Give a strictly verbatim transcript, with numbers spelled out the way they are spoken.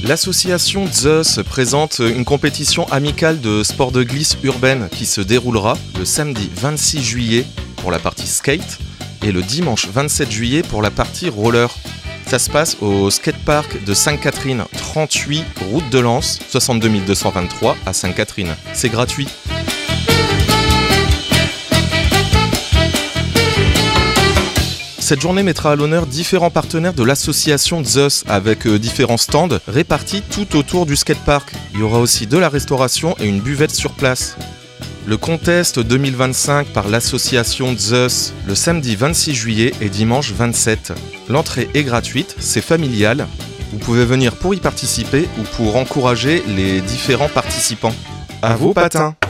L'association Zeus présente une compétition amicale de sport de glisse urbaine qui se déroulera le samedi vingt-six juillet pour la partie skate et le dimanche vingt-sept juillet pour la partie roller. Ça se passe au skatepark de Sainte-Catherine, trente-huit route de Lens, soixante-deux mille deux cent vingt-trois à Sainte-Catherine. C'est gratuit. Cette journée mettra à l'honneur différents partenaires de l'association Zeus avec euh, différents stands répartis tout autour du skatepark. Il y aura aussi de la restauration et une buvette sur place. Le contest deux mille vingt-cinq par l'association Zeus le samedi vingt-six juillet et dimanche vingt-sept. L'entrée est gratuite, c'est familial. Vous pouvez venir pour y participer ou pour encourager les différents participants. À vos patins!